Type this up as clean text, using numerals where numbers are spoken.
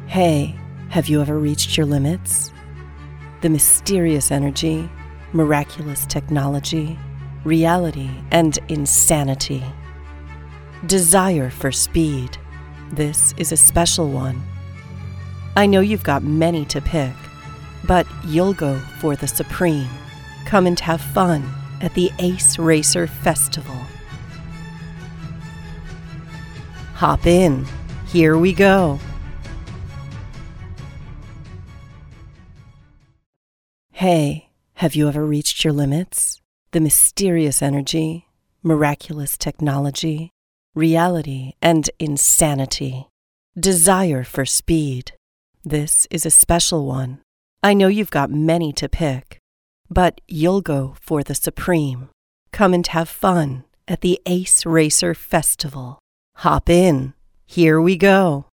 Hey, have you ever reached your limits? The mysterious energy, miraculous technology, reality, and insanity. Desire for speed. This is a special one. I know you've got many to pick, but you'll go for the supreme. Come and have fun at the Ace Racer Festival. Hop in. Here we go. Hey, have you ever reached your limits? The mysterious energy, miraculous technology, reality, and insanity. Desire for speed. This is a special one. I know you've got many to pick, but you'll go for the supreme. Come and have fun at the Ace Racer Festival. Hop in. Here we go.